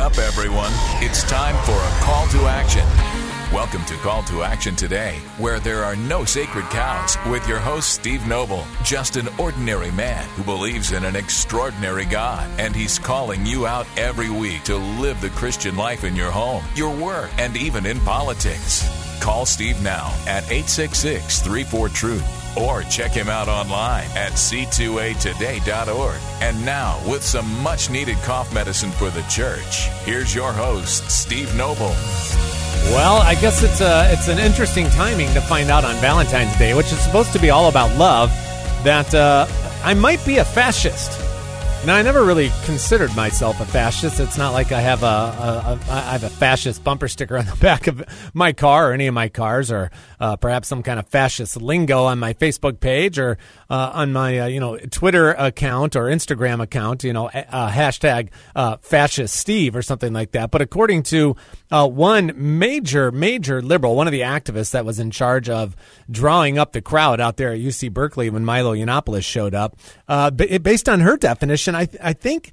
up, everyone. It's time for a call to action. Welcome to Call to Action today, where there are no sacred cows, with your host, Steve Noble, just an ordinary man who believes in an extraordinary God, and he's calling you out every week to live the Christian life in your home, your work, and even in politics. Call Steve now at 866-34-TRUTH. Or check him out online at c2atoday.org. And now, with some much-needed cough medicine for the church, here's your host, Steve Noble. Well, I guess it's an interesting timing to find out on Valentine's Day, which is supposed to be all about love, that I might be a fascist. Now, I never really considered myself a fascist. It's not like I have a fascist bumper sticker on the back of my car or any of my cars, or perhaps some kind of fascist lingo on my Facebook page or on my Twitter account or Instagram account. Hashtag fascist Steve or something like that. But according to one major liberal, one of the activists that was in charge of drawing up the crowd out there at UC Berkeley when Milo Yiannopoulos showed up, based on her definition, I think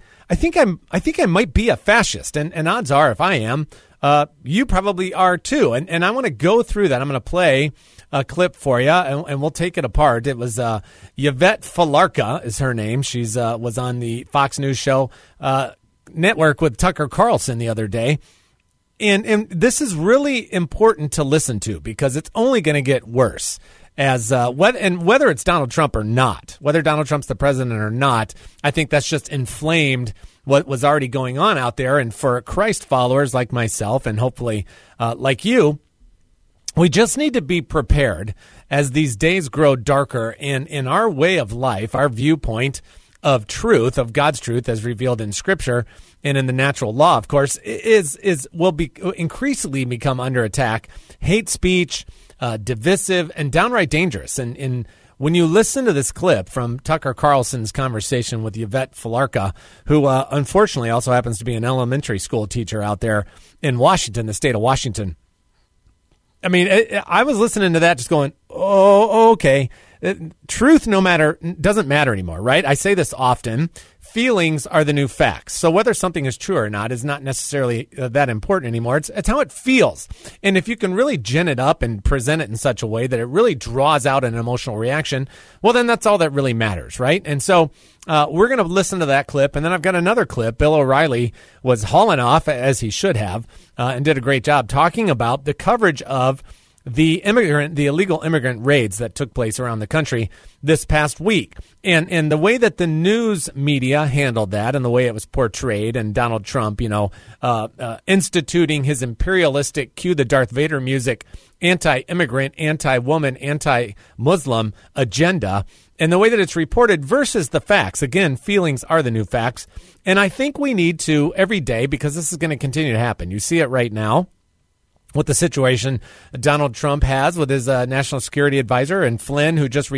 I might be a fascist, and odds are, if I am, you probably are too. And I want to go through that. I'm going to play a clip for you, and we'll take it apart. It was Yvette Falarka is her name. She's was on the Fox News show network with Tucker Carlson the other day. And this is really important to listen to because it's only going to get worse. Whether it's Donald Trump or not, whether Donald Trump's the president or not, I think that's just inflamed what was already going on out there. And for Christ followers like myself and hopefully like you, we just need to be prepared as these days grow darker and in our way of life, our viewpoint of truth, of God's truth as revealed in Scripture and in the natural law, of course, will increasingly become under attack. Hate speech, divisive, and downright dangerous. And when you listen to this clip from Tucker Carlson's conversation with Yvette Falarka, who unfortunately also happens to be an elementary school teacher out there in Washington, the state of Washington. I mean, I was listening to that just going, oh, okay. Truth doesn't matter anymore, right? I say this often. Feelings are the new facts. So whether something is true or not is not necessarily that important anymore. It's how it feels. And if you can really gin it up and present it in such a way that it really draws out an emotional reaction, well, then that's all that really matters, right? And so we're going to listen to that clip. And then I've got another clip. Bill O'Reilly was hauling off, as he should have, and did a great job talking about the coverage of the illegal immigrant raids that took place around the country this past week, and the way that the news media handled that, and the way it was portrayed, and Donald Trump, instituting his imperialistic, cue the Darth Vader music, anti-immigrant, anti-woman, anti-Muslim agenda, and the way that it's reported versus the facts. Again, feelings are the new facts, and I think we need to every day, because this is going to continue to happen. You see it right now with the situation Donald Trump has with his national security advisor, and Flynn, who just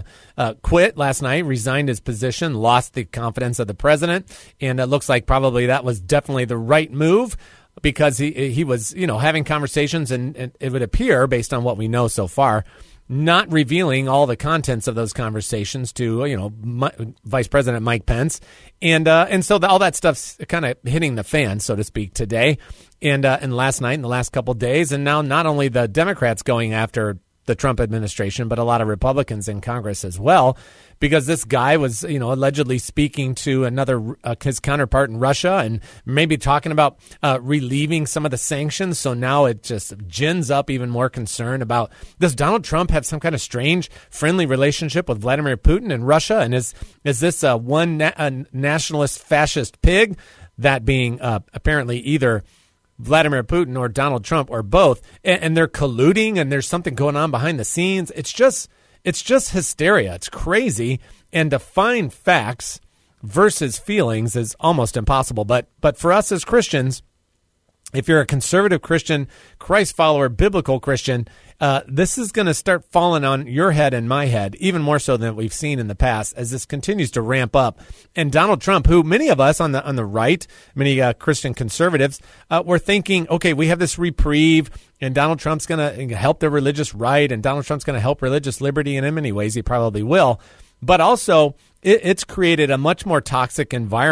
quit last night, resigned his position, lost the confidence of the president. And it looks like probably that was definitely the right move, because he was, having conversations, and it would appear, based on what we know so far, not revealing all the contents of those conversations to, Vice President Mike Pence. And so all that stuff's kind of hitting the fan, so to speak, today and last night and the last couple of days. And now not only the Democrats going after the Trump administration, but a lot of Republicans in Congress as well, because this guy was, allegedly speaking to his counterpart in Russia, and maybe talking about relieving some of the sanctions. So now it just gins up even more concern about, does Donald Trump have some kind of strange friendly relationship with Vladimir Putin in Russia? And is this one nationalist fascist pig, that being apparently either Vladimir Putin or Donald Trump or both, and they're colluding, and there's something going on behind the scenes? It's just hysteria. It's crazy. And to find facts versus feelings is almost impossible. But for us as Christians, if you're a conservative Christian, Christ follower, biblical Christian, this is going to start falling on your head and my head, even more so than we've seen in the past, as this continues to ramp up. And Donald Trump, who many of us on the right, many Christian conservatives, were thinking, okay, we have this reprieve, and Donald Trump's going to help the religious right, and Donald Trump's going to help religious liberty, and in many ways he probably will. But also, it's created a much more toxic environment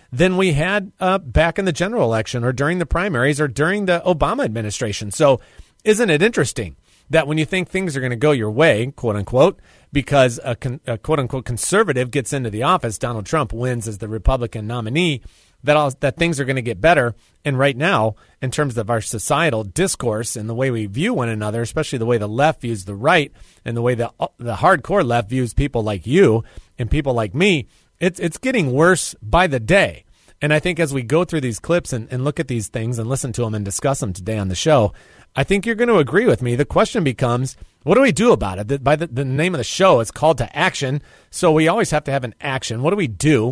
than we had back in the general election or during the primaries or during the Obama administration. So isn't it interesting that when you think things are going to go your way, quote unquote, because a quote unquote conservative gets into the office, Donald Trump wins as the Republican nominee, that things are going to get better. And right now, in terms of our societal discourse and the way we view one another, especially the way the left views the right and the way the hardcore left views people like you and people like me, it's getting worse by the day. And I think as we go through these clips and look at these things and listen to them and discuss them today on the show, I think you're going to agree with me. The question becomes, what do we do about it? By the name of the show, it's called to action. So we always have to have an action. What do we do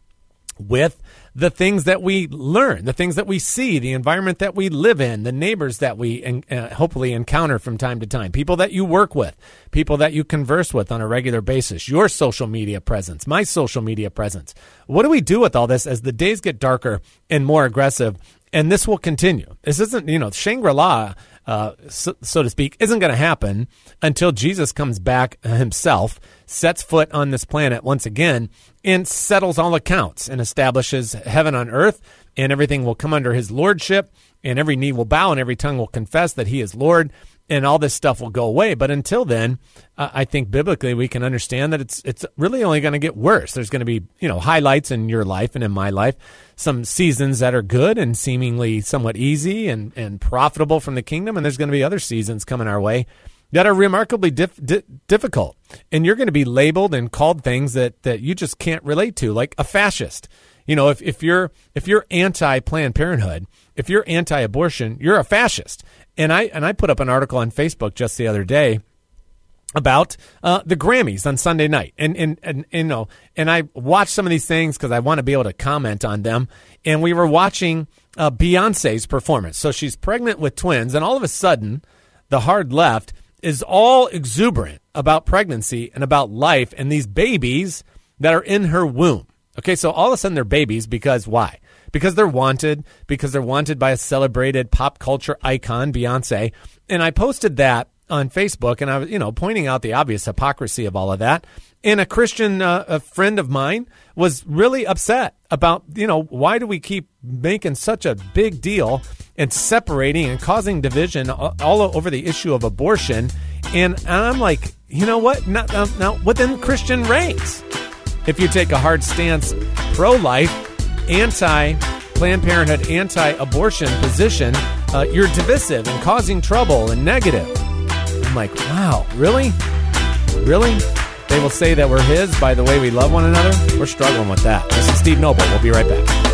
with the things that we learn, the things that we see, the environment that we live in, the neighbors that we hopefully encounter from time to time, people that you work with, people that you converse with on a regular basis, your social media presence, my social media presence. What do we do with all this as the days get darker and more aggressive? And this will continue. This isn't, Shangri-La, so to speak, isn't going to happen until Jesus comes back himself, sets foot on this planet once again, and settles all accounts and establishes heaven on earth, and everything will come under his lordship, and every knee will bow and every tongue will confess that he is Lord, and all this stuff will go away. But until then, I think biblically we can understand that it's really only going to get worse. There's going to be, highlights in your life and in my life, some seasons that are good and seemingly somewhat easy and profitable from the kingdom, and there's going to be other seasons coming our way that are remarkably difficult. And you're going to be labeled and called things that you just can't relate to, like a fascist. If you're anti-Planned Parenthood, if you're anti-abortion, you're a fascist. And I put up an article on Facebook just the other day about the Grammys on Sunday night, and I watched some of these things because I want to be able to comment on them. And we were watching Beyonce's performance. So she's pregnant with twins, and all of a sudden, the hard left is all exuberant about pregnancy and about life and these babies that are in her womb. Okay, so all of a sudden they're babies because why? Because they're wanted by a celebrated pop culture icon, Beyonce. And I posted that on Facebook, and I was, pointing out the obvious hypocrisy of all of that. And a Christian, a friend of mine, was really upset about, why do we keep making such a big deal and separating and causing division all over the issue of abortion? And I'm like, you know what? Now within Christian ranks, if you take a hard stance, pro-life, anti-Planned Parenthood, anti-abortion position, you're divisive and causing trouble and negative. I'm like, wow, really? Really? They will say that we're his by the way we love one another? We're struggling with that. This is Steve Noble. We'll be right back.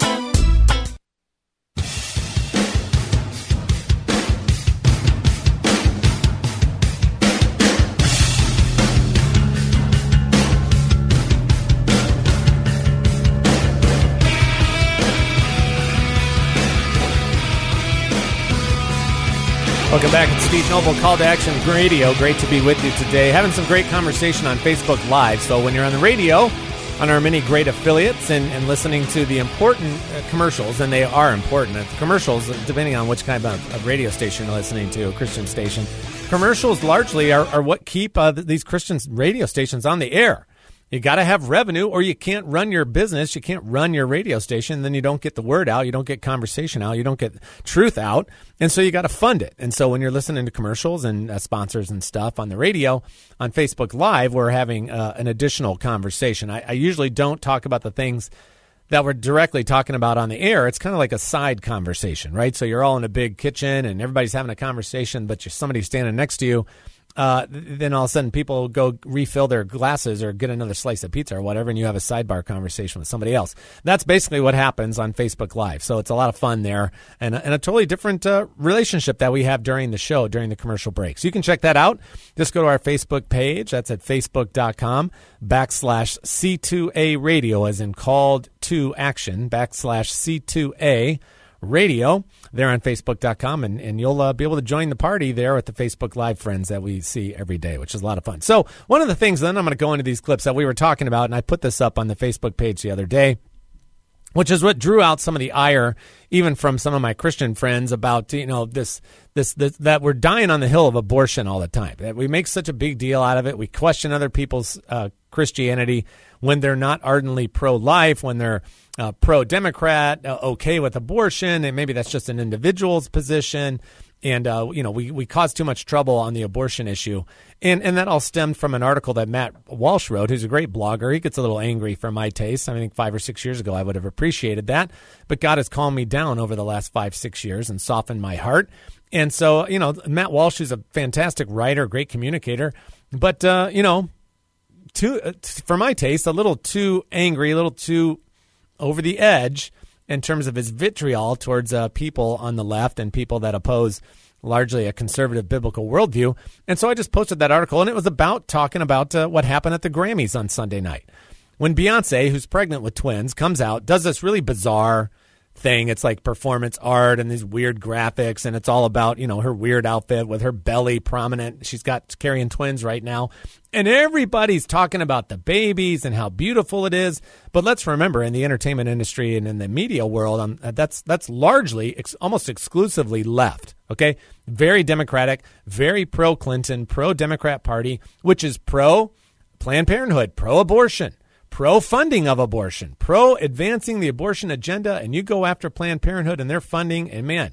Welcome back. It's Steve Noble, Call to Action Radio. Great to be with you today. Having some great conversation on Facebook Live. So when you're on the radio, on our many great affiliates, and listening to the important commercials, and they are important, commercials, depending on which kind of radio station you're listening to, a Christian station, commercials largely are what keep these Christian radio stations on the air. You got to have revenue, or you can't run your business. You can't run your radio station. Then you don't get the word out. You don't get conversation out. You don't get truth out. And so you got to fund it. And so when you're listening to commercials and sponsors and stuff on the radio, on Facebook Live, we're having an additional conversation. I usually don't talk about the things that we're directly talking about on the air. It's kind of like a side conversation, right? So you're all in a big kitchen and everybody's having a conversation, but somebody's standing next to you. Then all of a sudden people go refill their glasses or get another slice of pizza or whatever, and you have a sidebar conversation with somebody else. That's basically what happens on Facebook Live. So it's a lot of fun there, and a totally different relationship that we have during the show, during the commercial breaks. You can check that out. Just go to our Facebook page. That's at facebook.com/C2A radio, as in called to action, /C2A radio there on Facebook.com, and you'll be able to join the party there with the Facebook Live friends that we see every day, which is a lot of fun. So one of the things, then I'm going to go into these clips that we were talking about, and I put this up on the Facebook page the other day, which is what drew out some of the ire, even from some of my Christian friends, about this that we're dying on the hill of abortion all the time. That we make such a big deal out of it. We question other people's Christianity when they're not ardently pro-life, when they're pro-Democrat, okay with abortion, and maybe that's just an individual's position. And, we cause too much trouble on the abortion issue. And that all stemmed from an article that Matt Walsh wrote, who's a great blogger. He gets a little angry for my taste. I think 5 or 6 years ago I would have appreciated that. But God has calmed me down over the last 5-6 years and softened my heart. And so, Matt Walsh is a fantastic writer, great communicator. But, for my taste, a little too angry, a little too over the edge in terms of his vitriol towards people on the left and people that oppose largely a conservative biblical worldview. And so I just posted that article, and it was talking about what happened at the Grammys on Sunday night. When Beyonce, who's pregnant with twins, comes out, does this really bizarre thing. It's like performance art and these weird graphics, and it's all about, her weird outfit with her belly prominent. She's got carrying twins right now. And everybody's talking about the babies and how beautiful it is. But let's remember, in the entertainment industry and in the media world, that's largely, almost exclusively left, okay? Very Democratic, very pro-Clinton, pro-Democrat Party, which is pro-Planned Parenthood, pro-abortion, pro-funding of abortion, pro-advancing the abortion agenda, and you go after Planned Parenthood and their funding, and man,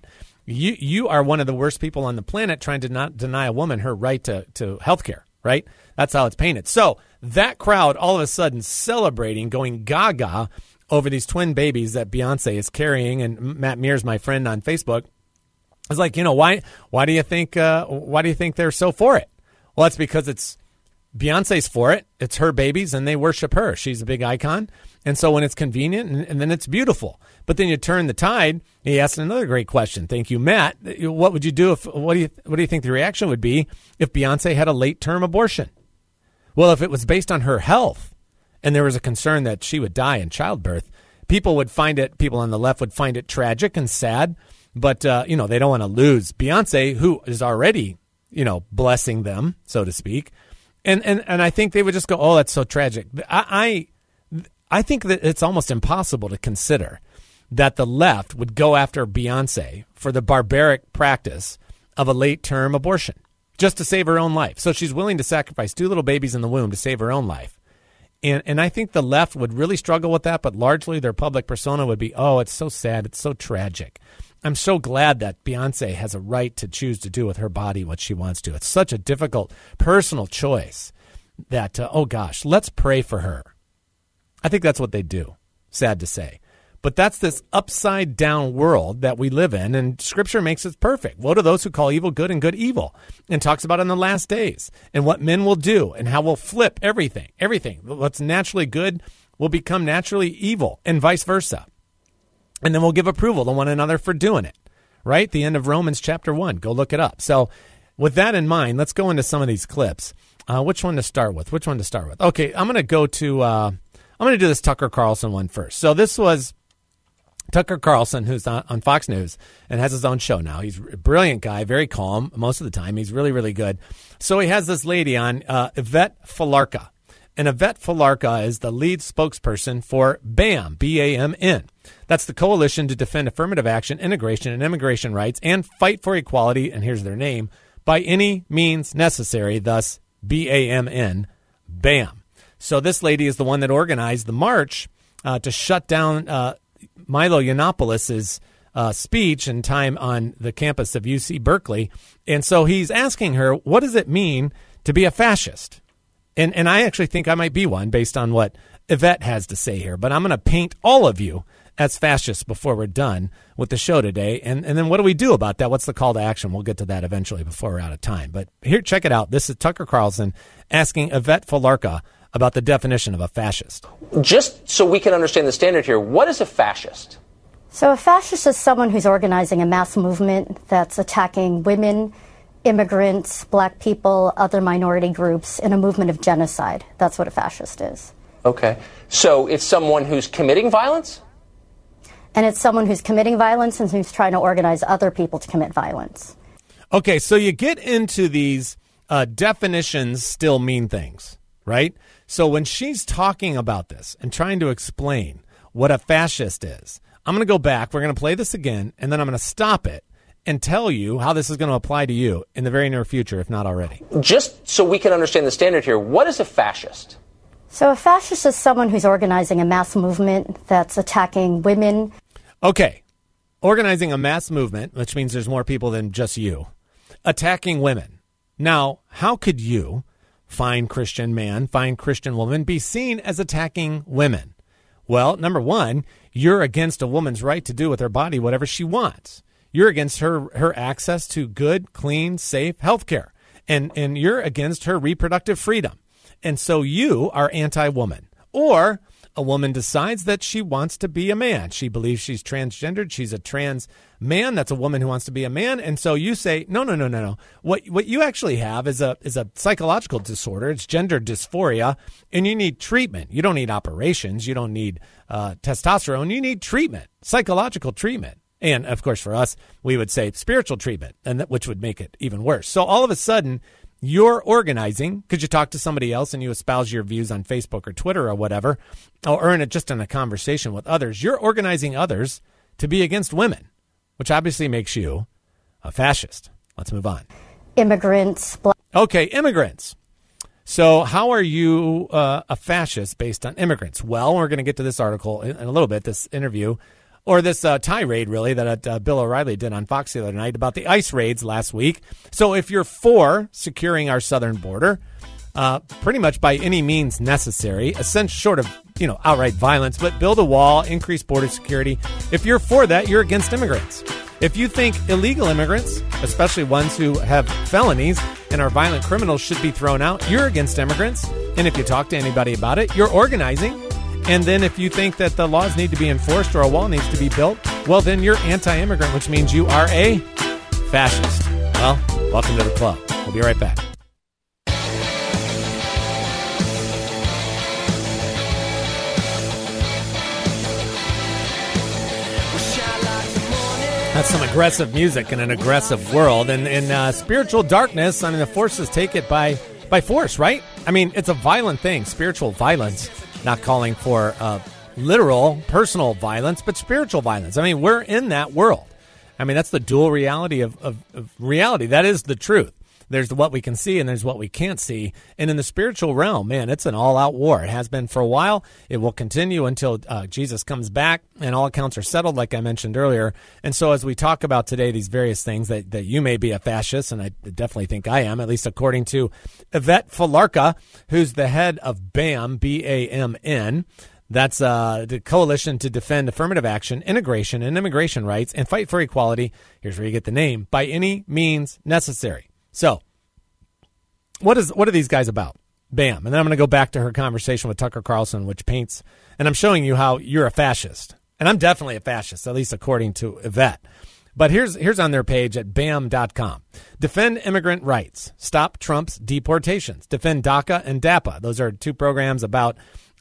you are one of the worst people on the planet trying to not deny a woman her right to health care, right? That's how it's painted. So that crowd all of a sudden celebrating, going gaga over these twin babies that Beyonce is carrying, and Matt Mears, my friend on Facebook, is like, why do you think they're so for it? Well, it's because it's Beyonce's for it. It's her babies, and they worship her. She's a big icon. And so when it's convenient, and then it's beautiful. But then you turn the tide. He asked another great question. Thank you, Matt. What would you do what do you think the reaction would be if Beyonce had a late-term abortion? Well, if it was based on her health and there was a concern that she would die in childbirth, people on the left would find it tragic and sad. But, they don't want to lose Beyonce, who is already, blessing them, so to speak. And I think they would just go, oh, that's so tragic. I think that it's almost impossible to consider that the left would go after Beyonce for the barbaric practice of a late-term abortion just to save her own life. So she's willing to sacrifice 2 little babies in the womb to save her own life. And I think the left would really struggle with that, but largely their public persona would be, oh, it's so sad, it's so tragic. I'm so glad that Beyonce has a right to choose to do with her body what she wants to. It's such a difficult personal choice that, oh gosh, let's pray for her. I think that's what they do, sad to say. But that's this upside down world that we live in, and Scripture makes it perfect. Woe to those who call evil good and good evil, and talks about it in the last days and what men will do and how we'll flip everything. Everything. What's naturally good will become naturally evil and vice versa. And then we'll give approval to one another for doing it, right? The end of Romans chapter 1. Go look it up. So with that in mind, let's go into some of these clips. Which one to start with? Okay, I'm going to do this Tucker Carlson one first. So this was Tucker Carlson, who's on Fox News and has his own show now. He's a brilliant guy, very calm most of the time. He's really, really good. So he has this lady on, Yvette Falarka. And Yvette Falarka is the lead spokesperson for BAM, B-A-M-N. That's the Coalition to Defend Affirmative Action, Integration, and Immigration Rights and Fight for Equality, and here's their name, by any means necessary, thus B-A-M-N, BAM. So this lady is the one that organized the march to shut down Milo Yiannopoulos' speech and time on the campus of UC Berkeley. And so he's asking her, what does it mean to be a fascist? And I actually think I might be one based on what Yvette has to say here. But I'm going to paint all of you as fascists before we're done with the show today. And then what do we do about that? What's the call to action? We'll get to that eventually before we're out of time. But here, check it out. This is Tucker Carlson asking Yvette Falarka about the definition of a fascist. Just so we can understand the standard here, what is a fascist? So a fascist is someone who's organizing a mass movement that's attacking women, immigrants, black people, other minority groups in a movement of genocide. That's what a fascist is. Okay. So it's someone who's committing violence? And it's someone who's committing violence and who's trying to organize other people to commit violence. Okay, so you get into these definitions still mean things, right? So when she's talking about this and trying to explain what a fascist is. I'm going to go back. We're going to play this again, and then I'm going to stop it and tell you how this is going to apply to you in the very near future, if not already. Just so we can understand the standard here, what is a fascist? So a fascist is someone who's organizing a mass movement that's attacking women. Okay, organizing a mass movement, which means there's more people than just you, attacking women. Now, how could you, fine Christian man, fine Christian woman, be seen as attacking women? Well, number one, you're against a woman's right to do with her body whatever she wants. You're against her access to good, clean, safe health care. And you're against her reproductive freedom. And so you are anti-woman. Or a woman decides that she wants to be a man. She believes she's transgendered. She's a trans man. That's a woman who wants to be a man. And so you say, no. What you actually have is a psychological disorder. It's gender dysphoria, and you need treatment. You don't need operations. You don't need testosterone. You need treatment, psychological treatment. And, of course, for us, we would say spiritual treatment, which would make it even worse. So all of a sudden, you're organizing because you talk to somebody else and you espouse your views on Facebook or Twitter or whatever, or just in a conversation with others. You're organizing others to be against women, which obviously makes you a fascist. Let's move on. Immigrants. Okay, immigrants. So how are you a fascist based on immigrants? Well, we're going to get to this article in a little bit, this interview. Or this tirade, really, that Bill O'Reilly did on Fox the other night about the ICE raids last week. So if you're for securing our southern border, pretty much by any means necessary, essentially short of, outright violence, but build a wall, increase border security. If you're for that, you're against immigrants. If you think illegal immigrants, especially ones who have felonies and are violent criminals, should be thrown out, you're against immigrants. And if you talk to anybody about it, you're organizing. And then if you think that the laws need to be enforced or a wall needs to be built, well, then you're anti-immigrant, which means you are a fascist. Well, welcome to the club. We'll be right back. That's some aggressive music in an aggressive world. And in spiritual darkness, the forces take it by force, right? It's a violent thing, spiritual violence. Not calling for literal personal violence, but spiritual violence. We're in that world. That's the dual reality of reality. That is the truth. There's what we can see and there's what we can't see. And in the spiritual realm, man, it's an all-out war. It has been for a while. It will continue until Jesus comes back and all accounts are settled, like I mentioned earlier. And so as we talk about today, these various things that you may be a fascist, and I definitely think I am, at least according to Yvette Falarca, who's the head of BAMN, B-A-M-N. That's the Coalition to Defend Affirmative Action, Integration, and Immigration Rights, and Fight for Equality. Here's where you get the name. By any means necessary. So, what are these guys about? BAM. And then I'm going to go back to her conversation with Tucker Carlson, which paints, and I'm showing you how you're a fascist. And I'm definitely a fascist, at least according to Yvette. But here's on their page at BAM.com. Defend immigrant rights. Stop Trump's deportations. Defend DACA and DAPA. Those are two programs about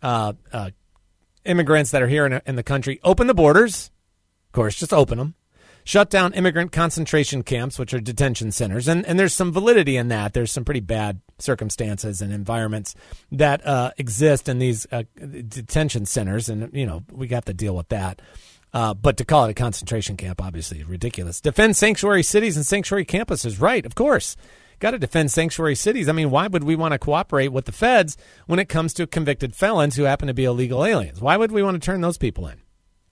immigrants that are here in the country. Open the borders. Of course, just open them. Shut down immigrant concentration camps, which are detention centers. And there's some validity in that. There's some pretty bad circumstances and environments that exist in these detention centers. And, we got to deal with that. But to call it a concentration camp, obviously, is ridiculous. Defend sanctuary cities and sanctuary campuses. Right, of course. Got to defend sanctuary cities. Why would we want to cooperate with the feds when it comes to convicted felons who happen to be illegal aliens? Why would we want to turn those people in?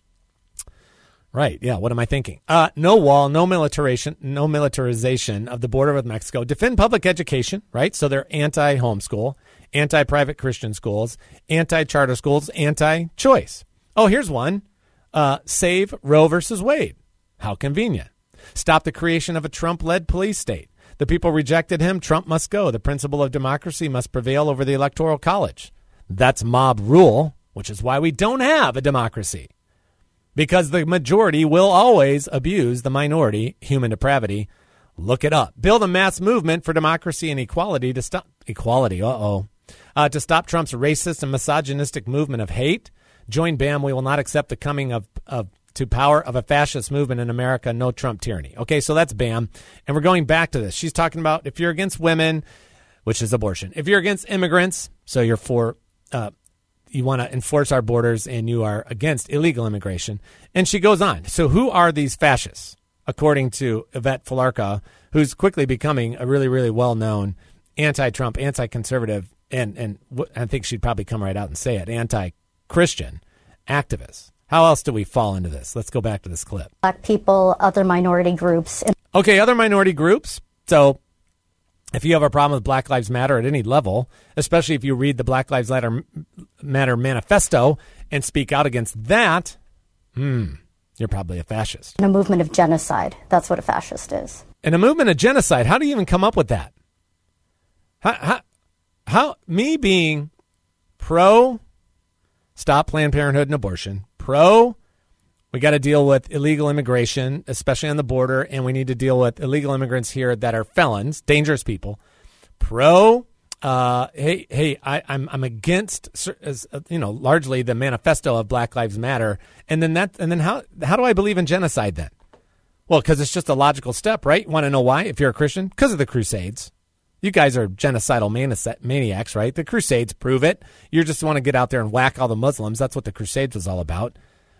Right. Yeah. What am I thinking? No wall, no militarization of the border with Mexico. Defend public education. Right. So they're anti-homeschool, anti-private Christian schools, anti-charter schools, anti-choice. Oh, here's one. Save Roe versus Wade. How convenient. Stop the creation of a Trump-led police state. The people rejected him. Trump must go. The principle of democracy must prevail over the Electoral College. That's mob rule, which is why we don't have a democracy. Because the majority will always abuse the minority, human depravity. Look it up. Build a mass movement for democracy and equality to stop equality. To stop Trump's racist and misogynistic movement of hate. Join BAM. We will not accept the coming to power of a fascist movement in America. No Trump tyranny. Okay, so that's BAM. And we're going back to this. She's talking about if you're against women, which is abortion. If you're against immigrants, so you're for you want to enforce our borders and you are against illegal immigration. And she goes on. So who are these fascists? According to Yvette Flarka, who's quickly becoming a really, really well-known anti-Trump, anti-conservative, and I think she'd probably come right out and say it, anti-Christian activist. How else do we fall into this? Let's go back to this clip. Black people, other minority groups. Okay, other minority groups. So if you have a problem with Black Lives Matter at any level, especially if you read the Black Lives Matter manifesto and speak out against that, you're probably a fascist. In a movement of genocide. That's what a fascist is. In a movement of genocide, how do you even come up with that? How me being pro stop Planned Parenthood and abortion, pro we got to deal with illegal immigration, especially on the border, and we need to deal with illegal immigrants here that are felons, dangerous people. Pro, I'm against, largely the manifesto of Black Lives Matter, and then how do I believe in genocide then? Well, because it's just a logical step, right? You want to know why? If you're a Christian, because of the Crusades. You guys are genocidal maniacs, right? The Crusades prove it. You just want to get out there and whack all the Muslims. That's what the Crusades was all about.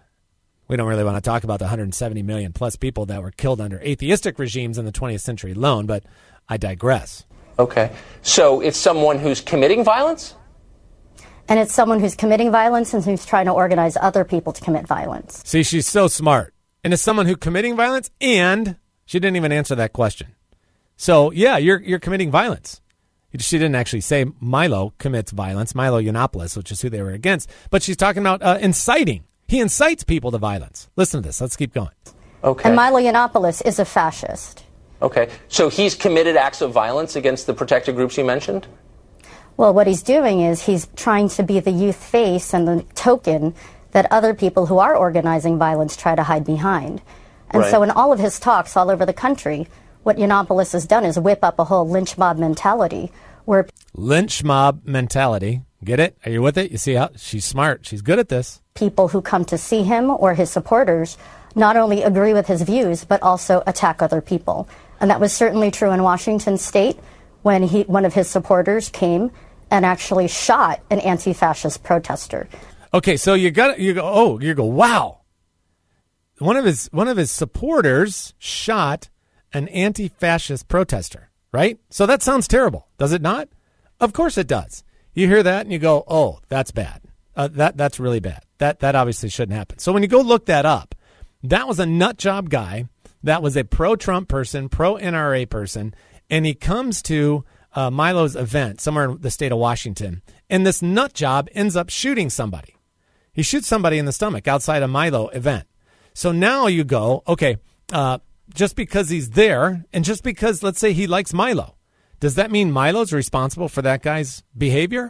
We don't really want to talk about the 170 million plus people that were killed under atheistic regimes in the 20th century alone, but I digress. Okay. So it's someone who's committing violence? And it's someone who's committing violence and who's trying to organize other people to commit violence. See, she's so smart. And it's someone who's committing violence, and she didn't even answer that question. So, yeah, you're committing violence. She didn't actually say Milo commits violence, Milo Yiannopoulos, which is who they were against. But she's talking about inciting. He incites people to violence. Listen to this. Let's keep going. Okay. And Milo Yiannopoulos is a fascist. Okay. So he's committed acts of violence against the protected groups you mentioned? Well, what he's doing is he's trying to be the youth face and the token that other people who are organizing violence try to hide behind. And Right. so in all of his talks all over the country, what Yiannopoulos has done is whip up a whole lynch mob mentality where Lynch mob mentality. Get it? Are you with it? You see how she's smart. She's good at this. people who come to see him or his supporters not only agree with his views, but also attack other people. And that was certainly true in Washington State when one of his supporters came and actually shot an anti-fascist protester. Okay, so you go, wow. One of his supporters shot an anti-fascist protester, right? So that sounds terrible, does it not? Of course it does. You hear that and you go, oh, that's bad. That's really bad. That obviously shouldn't happen. So when you go look that up, that was a nut job guy. That was a pro-Trump person, pro-NRA person, and he comes to Milo's event somewhere in the state of Washington, and this nut job ends up shooting somebody. He shoots somebody in the stomach outside a Milo event. So now you go, okay, just because he's there, and just because, let's say, he likes Milo, does that mean Milo's responsible for that guy's behavior?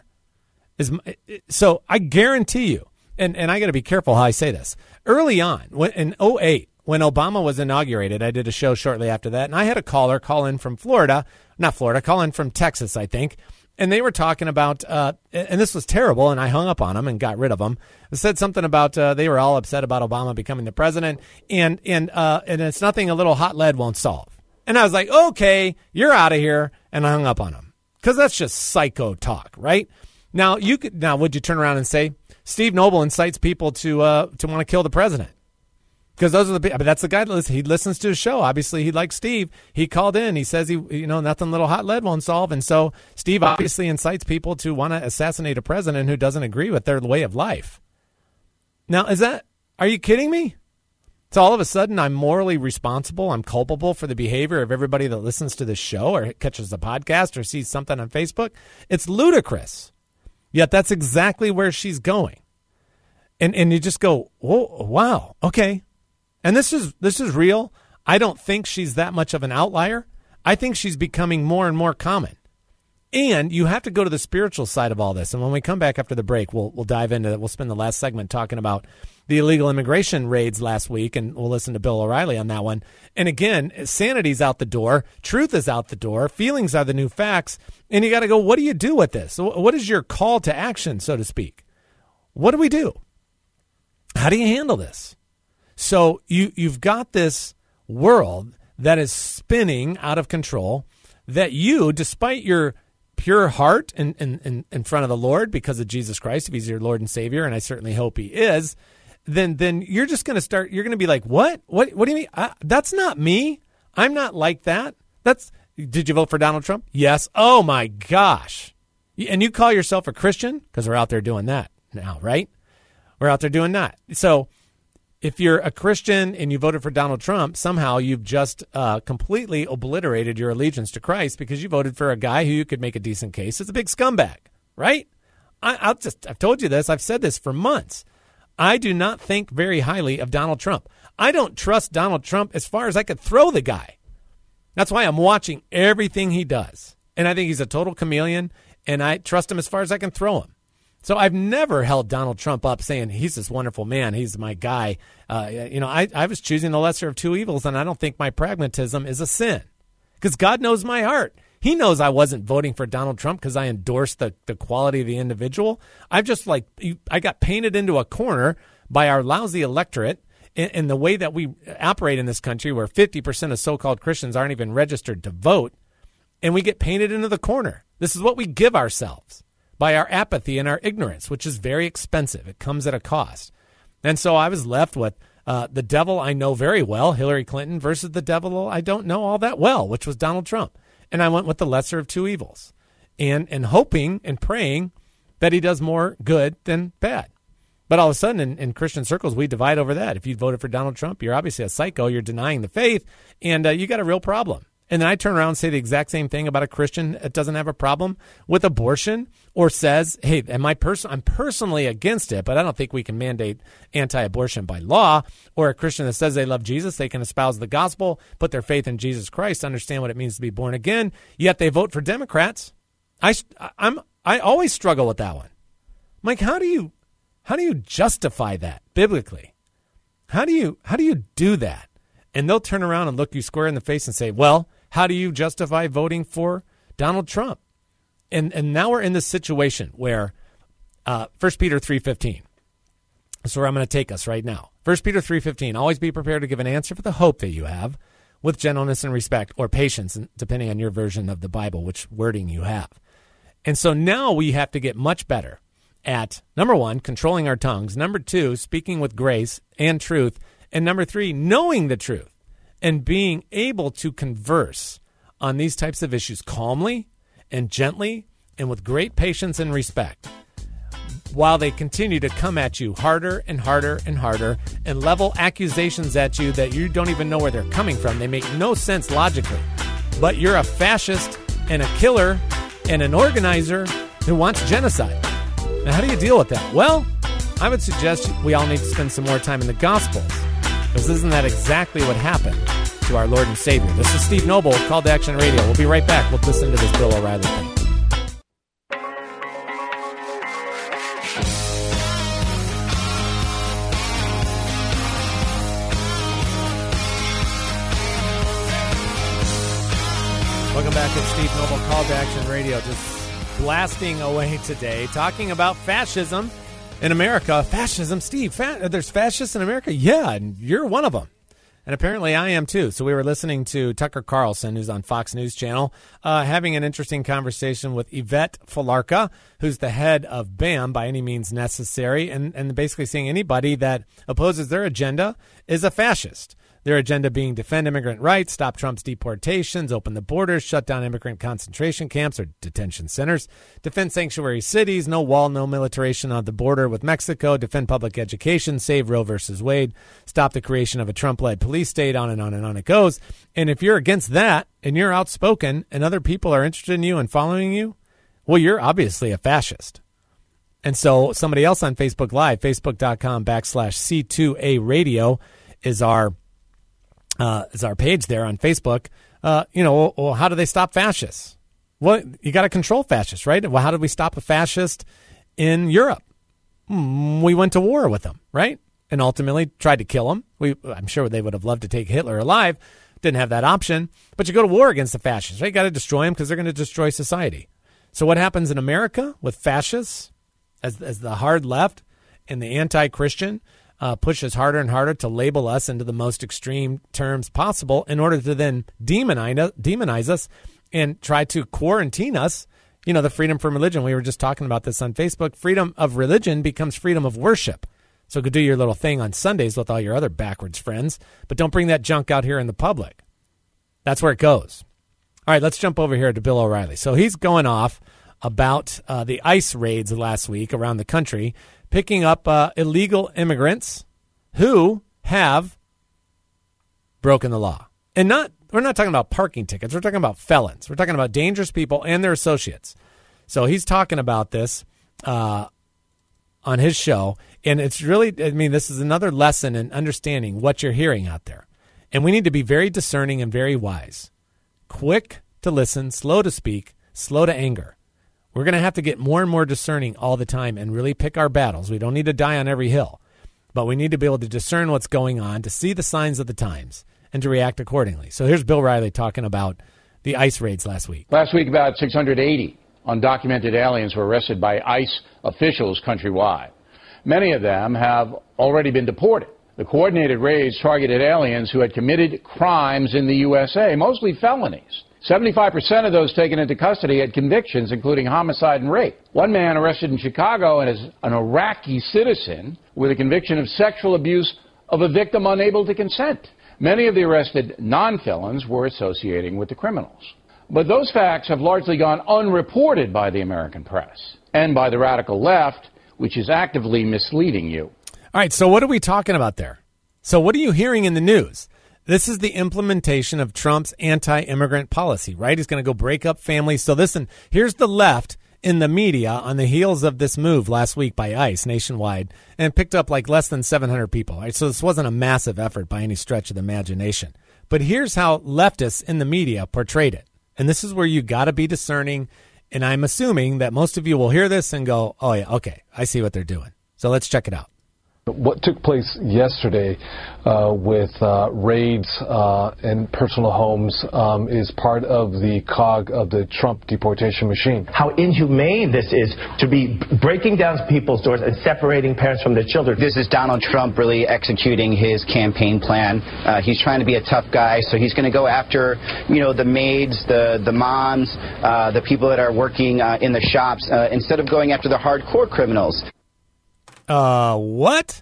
So I guarantee you, and I got to be careful how I say this. Early on, in 2008, when Obama was inaugurated, I did a show shortly after that, and I had a caller call in from call in from Texas, I think, and they were talking about, and this was terrible, and I hung up on them and got rid of them. It said something about they were all upset about Obama becoming the president, and it's nothing a little hot lead won't solve. And I was like, okay, you're out of here, and I hung up on them because that's just psycho talk, right? Now would you turn around and say Steve Noble incites people to want to kill the president? Because those are that's the guy that he listens to his show. Obviously, he likes Steve. He called in. He says nothing little hot lead won't solve. And so Steve obviously incites people to want to assassinate a president who doesn't agree with their way of life. Now, are you kidding me? So all of a sudden, I'm morally responsible. I'm culpable for the behavior of everybody that listens to this show or catches the podcast or sees something on Facebook. It's ludicrous. Yet that's exactly where she's going. And you just go, whoa, wow, okay. And this is real. I don't think she's that much of an outlier. I think she's becoming more and more common. And you have to go to the spiritual side of all this. And when we come back after the break, we'll dive into it. We'll spend the last segment talking about the illegal immigration raids last week, and we'll listen to Bill O'Reilly on that one. And again, sanity's out the door. Truth is out the door. Feelings are the new facts. And you got to go, what do you do with this? What is your call to action, so to speak? What do we do? How do you handle this? So you've got this world that is spinning out of control that you, despite your pure heart in front of the Lord because of Jesus Christ, if he's your Lord and Savior, and I certainly hope he is, then you're just going to start, you're going to be like, what do you mean? That's not me. I'm not like that. Did you vote for Donald Trump? Yes. Oh my gosh. And you call yourself a Christian? Because we're out there doing that now, right? We're out there doing that. So if you're a Christian and you voted for Donald Trump, somehow you've just completely obliterated your allegiance to Christ because you voted for a guy who you could make a decent case is a big scumbag, right? I've told you this. I've said this for months. I do not think very highly of Donald Trump. I don't trust Donald Trump as far as I could throw the guy. That's why I'm watching everything he does. And I think he's a total chameleon, and I trust him as far as I can throw him. So I've never held Donald Trump up saying he's this wonderful man. He's my guy. I was choosing the lesser of two evils, and I don't think my pragmatism is a sin because God knows my heart. He knows I wasn't voting for Donald Trump because I endorsed the quality of the individual. I got painted into a corner by our lousy electorate in the way that we operate in this country where 50% of so-called Christians aren't even registered to vote, and we get painted into the corner. This is what we give ourselves by our apathy and our ignorance, which is very expensive. It comes at a cost. And so I was left with the devil I know very well, Hillary Clinton, versus the devil I don't know all that well, which was Donald Trump. And I went with the lesser of two evils and hoping and praying that he does more good than bad. But all of a sudden in Christian circles, we divide over that. If you voted for Donald Trump, you're obviously a psycho. You're denying the faith, and you got a real problem. And then I turn around and say the exact same thing about a Christian that doesn't have a problem with abortion or says, hey, I'm personally against it, but I don't think we can mandate anti-abortion by law. Or a Christian that says they love Jesus, they can espouse the gospel, put their faith in Jesus Christ, understand what it means to be born again, yet they vote for Democrats. I always struggle with that one. I'm like, how do you justify that biblically? How do you do that? And they'll turn around and look you square in the face and say, well, how do you justify voting for Donald Trump? And now we're in this situation where 1 Peter 3:15. That's where I'm going to take us right now. 1 Peter 3:15, always be prepared to give an answer for the hope that you have with gentleness and respect, or patience, depending on your version of the Bible, which wording you have. And so now we have to get much better at, number one, controlling our tongues. Number two, speaking with grace and truth. And number three, knowing the truth and being able to converse on these types of issues calmly and gently and with great patience and respect while they continue to come at you harder and harder and harder and level accusations at you that you don't even know where they're coming from. They make no sense logically. But you're a fascist and a killer and an organizer who wants genocide. Now, how do you deal with that? Well, I would suggest we all need to spend some more time in the Gospels, because isn't that exactly what happened to our Lord and Savior? This is Steve Noble, Call to Action Radio. We'll be right back. We'll listen to this Bill O'Reilly thing. Welcome back. It's Steve Noble, Call to Action Radio. Just blasting away today, talking about fascism in America. Fascism, Steve, there's fascists in America? Yeah, and you're one of them. And apparently I am too. So we were listening to Tucker Carlson, who's on Fox News Channel, having an interesting conversation with Yvette Falarca, who's the head of BAM, By Any Means Necessary, and basically saying anybody that opposes their agenda is a fascist. Their agenda being defend immigrant rights, stop Trump's deportations, open the borders, shut down immigrant concentration camps or detention centers, defend sanctuary cities, no wall, no militarization on the border with Mexico, defend public education, save Roe versus Wade, stop the creation of a Trump-led police state, on and on and on it goes. And if you're against that and you're outspoken and other people are interested in you and following you, well, you're obviously a fascist. And so somebody else on Facebook Live, facebook.com/C2A Radio is our page there on Facebook. Well, how do they stop fascists? Well, you got to control fascists, right? Well, how did we stop a fascist in Europe? We went to war with them, right? And ultimately tried to kill them. I'm sure they would have loved to take Hitler alive. Didn't have that option. But you go to war against the fascists, right? You got to destroy them because they're going to destroy society. So what happens in America with fascists as the hard left and the anti-Christian pushes harder and harder to label us into the most extreme terms possible in order to then demonize us and try to quarantine us the freedom from religion. We were just talking about this on Facebook. Freedom of religion becomes freedom of worship. So go do your little thing on Sundays with all your other backwards friends, but don't bring that junk out here in the public. That's where it goes. All right, let's jump over here to Bill O'Reilly. So he's going off about the ICE raids last week around the country, picking up illegal immigrants who have broken the law. And we're not talking about parking tickets. We're talking about felons. We're talking about dangerous people and their associates. So he's talking about this on his show. And it's really, this is another lesson in understanding what you're hearing out there. And we need to be very discerning and very wise. Quick to listen, slow to speak, slow to anger. We're going to have to get more and more discerning all the time and really pick our battles. We don't need to die on every hill, but we need to be able to discern what's going on, to see the signs of the times, and to react accordingly. So here's Bill O'Reilly talking about the ICE raids last week. Last week, about 680 undocumented aliens were arrested by ICE officials countrywide. Many of them have already been deported. The coordinated raids targeted aliens who had committed crimes in the USA, mostly felonies. 75% of those taken into custody had convictions, including homicide and rape. One man arrested in Chicago is an Iraqi citizen with a conviction of sexual abuse of a victim unable to consent. Many of the arrested non-felons were associating with the criminals. But those facts have largely gone unreported by the American press and by the radical left, which is actively misleading you. All right, so what are we talking about there? So what are you hearing in the news? This is the implementation of Trump's anti-immigrant policy, right? He's going to go break up families. So listen, here's the left in the media on the heels of this move last week by ICE nationwide, and picked up like less than 700 people. Right? So this wasn't a massive effort by any stretch of the imagination. But here's how leftists in the media portrayed it. And this is where you got to be discerning. And I'm assuming that most of you will hear this and go, oh, yeah, okay, I see what they're doing. So let's check it out. What took place yesterday with raids in personal homes is part of the cog of the Trump deportation machine. How inhumane this is to be breaking down people's doors and separating parents from their children. This is Donald Trump really executing his campaign plan. He's trying to be a tough guy, so he's going to go after, the maids, the moms, the people that are working in the shops, instead of going after the hardcore criminals. What?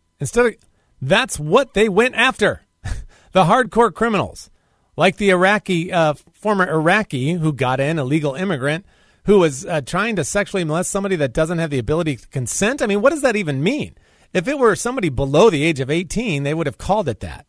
That's what they went after. The hardcore criminals. Like the former Iraqi who got in, a legal immigrant, who was trying to sexually molest somebody that doesn't have the ability to consent. I mean, what does that even mean? If it were somebody below the age of 18, they would have called it that.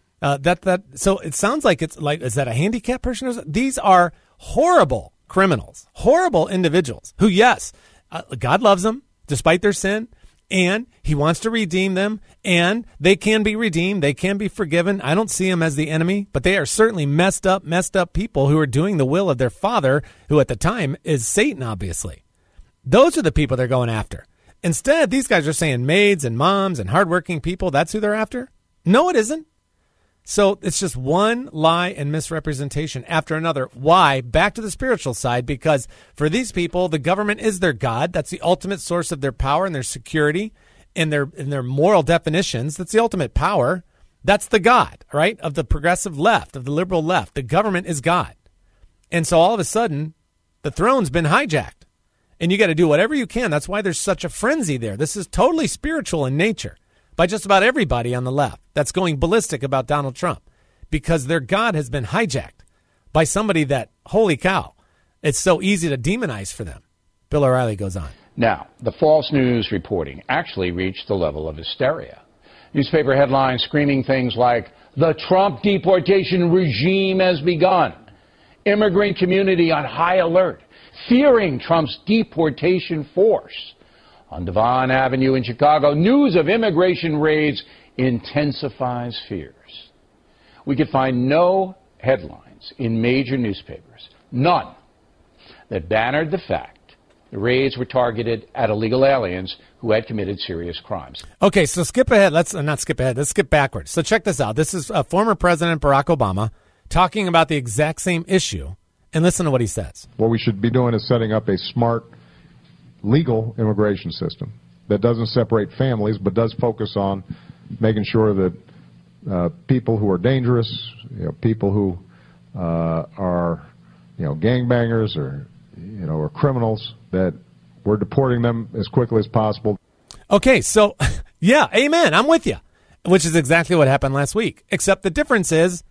So it sounds like is that a handicapped person? These are horrible criminals, horrible individuals who, yes, God loves them despite their sin. And he wants to redeem them, and they can be redeemed. They can be forgiven. I don't see them as the enemy, but they are certainly messed up people who are doing the will of their father, who at the time is Satan, obviously. Those are the people they're going after. Instead, these guys are saying maids and moms and hardworking people. That's who they're after? No, it isn't. So it's just one lie and misrepresentation after another. Why? Back to the spiritual side, because for these people, the government is their God. That's the ultimate source of their power and their security and their moral definitions. That's the ultimate power. That's the God, right, of the progressive left, of the liberal left. The government is God. And so all of a sudden, the throne's been hijacked. And you got to do whatever you can. That's why there's such a frenzy there. This is totally spiritual in nature. By just about everybody on the left that's going ballistic about Donald Trump, because their God has been hijacked by somebody that, holy cow, it's so easy to demonize for them. Bill O'Reilly goes on. Now, the false news reporting actually reached the level of hysteria. Newspaper headlines screaming things like, the Trump deportation regime has begun. Immigrant community on high alert, fearing Trump's deportation force. On Devon Avenue in Chicago, news of immigration raids intensifies fears. We could find no headlines in major newspapers, none, that bannered the fact the raids were targeted at illegal aliens who had committed serious crimes. Okay, so skip ahead. Let's skip backwards. So check this out. This is former President Barack Obama talking about the exact same issue, and listen to what he says. What we should be doing is setting up a smart legal immigration system that doesn't separate families, but does focus on making sure that people who are dangerous, people who are, gangbangers or are criminals, that we're deporting them as quickly as possible. Okay, so, yeah, amen, I'm with you, which is exactly what happened last week, except the difference is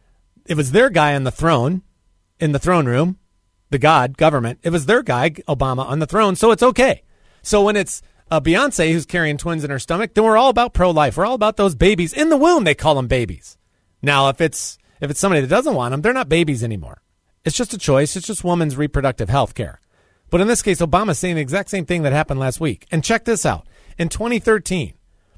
it was their guy on the throne, in the throne room, the government. It was their guy, Obama, on the throne, so it's okay. So when it's Beyonce who's carrying twins in her stomach, then we're all about pro-life. We're all about those babies in the womb. They call them babies. Now, if it's somebody that doesn't want them, they're not babies anymore. It's just a choice. It's just women's reproductive health care. But in this case, Obama's saying the exact same thing that happened last week. And check this out. In 2013,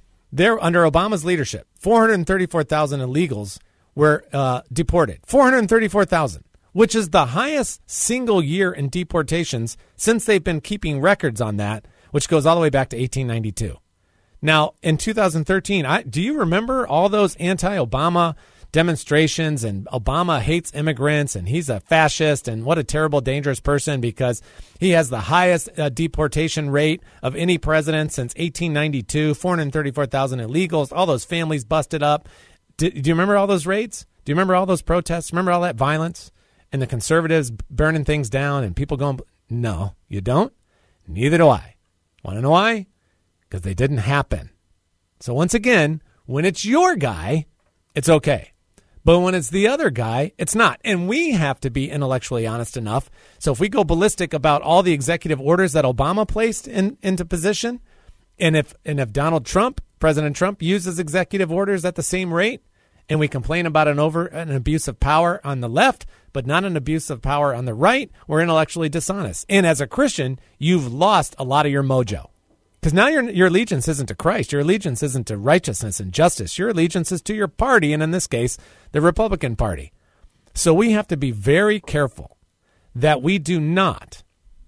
under Obama's leadership, 434,000 illegals were deported. 434,000, which is the highest single year in deportations since they've been keeping records on that, which goes all the way back to 1892. Now, in 2013, do you remember all those anti-Obama demonstrations and Obama hates immigrants and he's a fascist and what a terrible, dangerous person because he has the highest deportation rate of any president since 1892, 434,000 illegals, all those families busted up. Do you remember all those raids? Do you remember all those protests? Remember all that violence and the conservatives burning things down and people going, no, you don't? Neither do I. Want to know why? Because they didn't happen. So once again, when it's your guy, it's okay. But when it's the other guy, it's not. And we have to be intellectually honest enough. So if we go ballistic about all the executive orders that Obama placed into position, and if Donald Trump, President Trump, uses executive orders at the same rate, and we complain about an abuse of power on the left, but not an abuse of power on the right, we're intellectually dishonest. And as a Christian, you've lost a lot of your mojo. Because now your allegiance isn't to Christ. Your allegiance isn't to righteousness and justice. Your allegiance is to your party, and in this case, the Republican Party. So we have to be very careful that we do not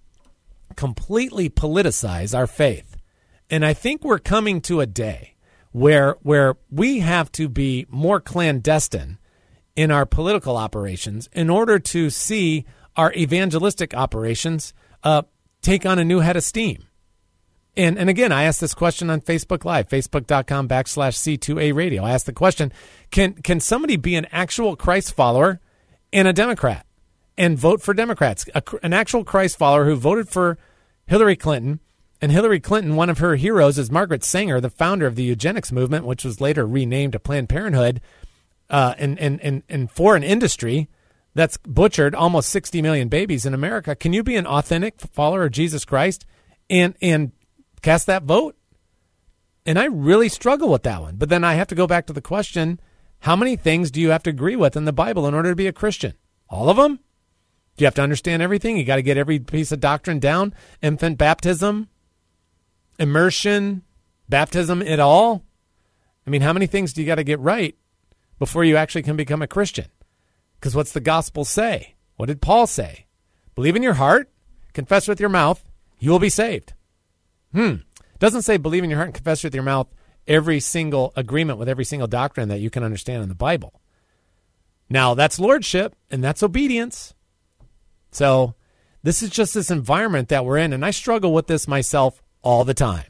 completely politicize our faith. And I think we're coming to a day where we have to be more clandestine in our political operations in order to see our evangelistic operations take on a new head of steam. And again, I asked this question on Facebook Live, facebook.com/C2A radio. I asked the question, can somebody be an actual Christ follower and a Democrat and vote for Democrats? An actual Christ follower who voted for Hillary Clinton, and Hillary Clinton, one of her heroes is Margaret Sanger, the founder of the eugenics movement, which was later renamed to Planned Parenthood, and for an industry that's butchered almost 60 million babies in America. Can you be an authentic follower of Jesus Christ and cast that vote? And I really struggle with that one. But then I have to go back to the question, how many things do you have to agree with in the Bible in order to be a Christian? All of them? Do you have to understand everything? You got to get every piece of doctrine down? Infant baptism, immersion, baptism, it all? I mean, how many things do you got to get right before you actually can become a Christian? Because what's the gospel say? What did Paul say? Believe in your heart, confess with your mouth, you will be saved. Doesn't say believe in your heart and confess with your mouth every single agreement with every single doctrine that you can understand in the Bible. Now, that's lordship and that's obedience. So this is just this environment that we're in, and I struggle with this myself all the time.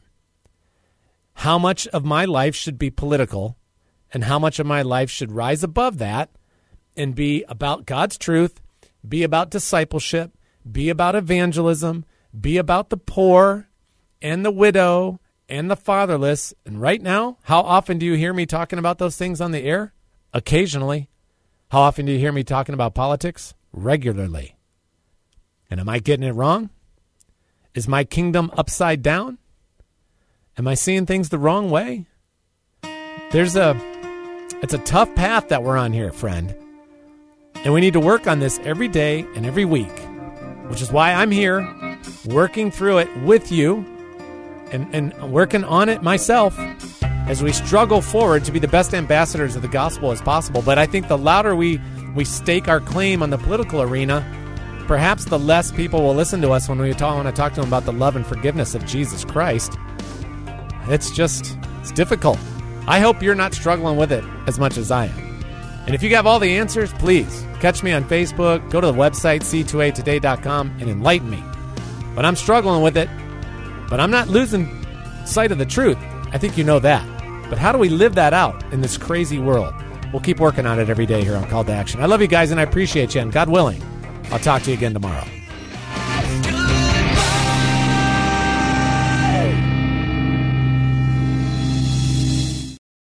How much of my life should be political and how much of my life should rise above that and be about God's truth, be about discipleship, be about evangelism, be about the poor and the widow and the fatherless. And right now, how often do you hear me talking about those things on the air? Occasionally. How often do you hear me talking about politics? Regularly. And am I getting it wrong? Is my kingdom upside down? Am I seeing things the wrong way? It's a tough path that we're on here, friend. And we need to work on this every day and every week, which is why I'm here working through it with you and working on it myself as we struggle forward to be the best ambassadors of the gospel as possible. But I think the louder we stake our claim on the political arena, perhaps the less people will listen to us when we want to talk to them about the love and forgiveness of Jesus Christ. It's difficult. I hope you're not struggling with it as much as I am. And if you have all the answers, please catch me on Facebook, go to the website, c2atoday.com, and enlighten me. But I'm struggling with it. But I'm not losing sight of the truth. I think you know that. But how do we live that out in this crazy world? We'll keep working on it every day here on Call to Action. I love you guys, and I appreciate you. And God willing, I'll talk to you again tomorrow.